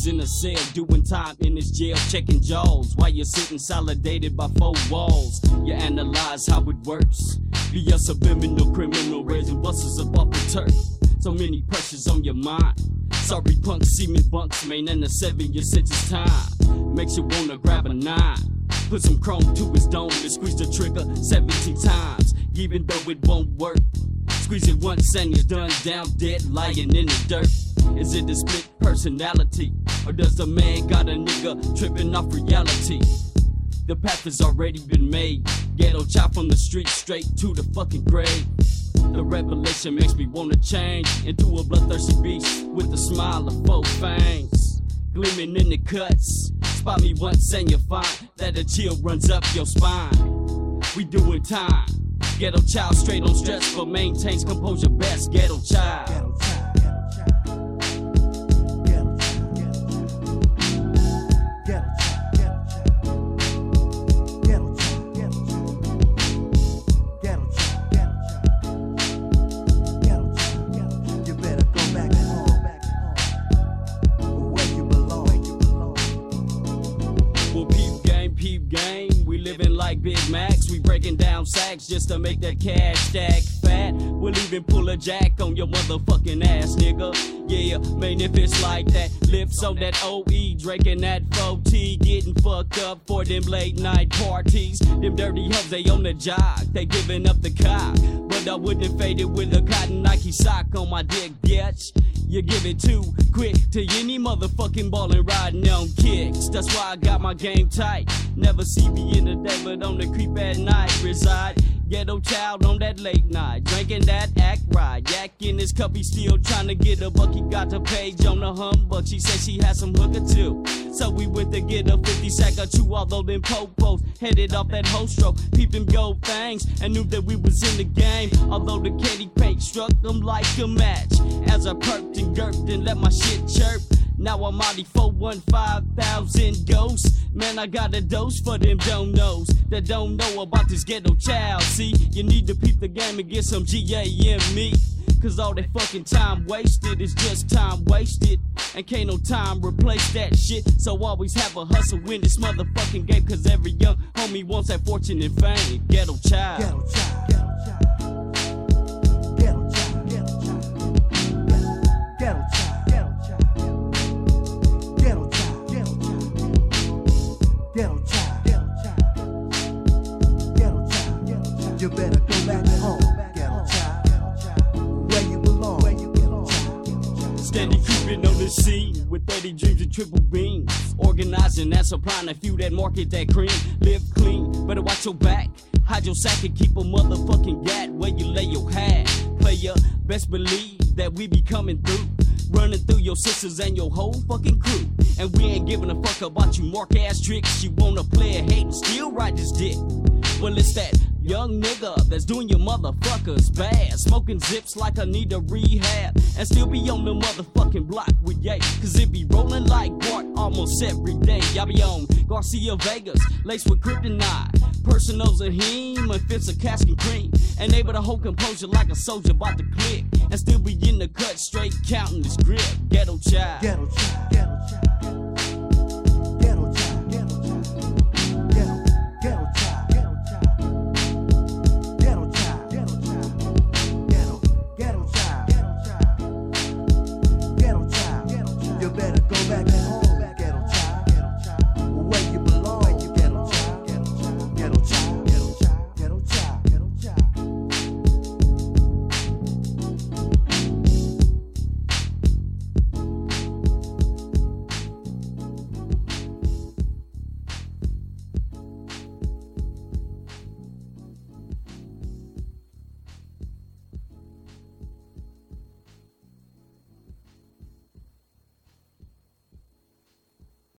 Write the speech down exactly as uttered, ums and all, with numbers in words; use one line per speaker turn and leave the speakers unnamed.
was in a cell doing time in this jail, checking jaws while you're sitting solidated by four walls. You analyze how it works. Be a subliminal criminal raising busters up off the turf. So many pressures on your mind. Sorry punks, semen bunks, man, and a seven your sentence time. Makes you wanna grab a nine. Put some chrome to his dome and squeeze the trigger seventeen times, even though it won't work. Squeeze it once and you're done, down dead, lying in the dirt. Is it a split personality, or does the man got a nigga tripping off reality? The path has already been made. Ghetto child from the street straight to the fucking grave. The revelation makes me wanna change into a bloodthirsty beast with a smile of four fangs, gleaming in the cuts. Spot me once and you'll find that a chill runs up your spine. We doing time. Ghetto child straight on stretch, but maintains composure best. Ghetto child. Ghetto child. Like Big Macs, we breaking down sacks just to make that cash stack fat. We'll even pull a jack on your motherfucking ass, nigga. Yeah, man, if it's like that, lips on that O E, drinking that four T, getting fucked up for them late night parties. Them dirty hoes, they on the jog, they giving up the cock. But I wouldn't fade it with a cotton Nike sock on my dick, bitch. You give it too quick to any motherfucking ballin' riding on kicks. That's why I got my game tight. Never see me in the day, but on the creep at night reside. Ghetto child on that late night, drinking that act right. Yak in his cup, he still trying to get a buck. He got the page on the humbug. She said she had some hooker too, so we went to get a fifty sack or two. Although them popos headed off that whole stroke, peeped them gold things and knew that we was in the game. Although the candy paint struck them like a match, as I perked and gurped and let my shit chirp. Now I'm Audi four one five thousand ghosts. Man, I got a dose for them don't knows that don't know about this ghetto child. See, you need to peep the game and get some G A M E. Cause all that fucking time wasted is just time wasted. And can't no time replace that shit. So always have a hustle in this motherfucking game. Cause every young homie wants that fortune and fame. Ghetto child. Ghetto child. Ghetto child. Ghetto child. Ghetto child. Ghetto child. Ghetto child, ghetto child, ghetto child, you better go back home, ghetto child, where you belong, where you belong. Steady creeping on the scene with thirty dreams and triple beams, organizing and supplying a few that market that cream. Live clean, better watch your back, hide your sack and keep a motherfucking gat where you lay your hat. Player, best believe that we be coming through, running through your sisters and your whole fucking crew. And we ain't giving a fuck about you mark ass tricks. You wanna play a hate and still ride this dick. Well, it's that young nigga that's doing your motherfuckers bad, smoking zips like I need a rehab, and still be on the motherfucking block with yay. Cause it be rolling like Bart almost every day. Y'all be on Garcia Vegas, laced with kryptonite, personal Zahim, and fits of cask and cream, and able to hold composure like a soldier about to click, and still be in the cut straight counting this grip. Ghetto child. Ghetto child. Ghetto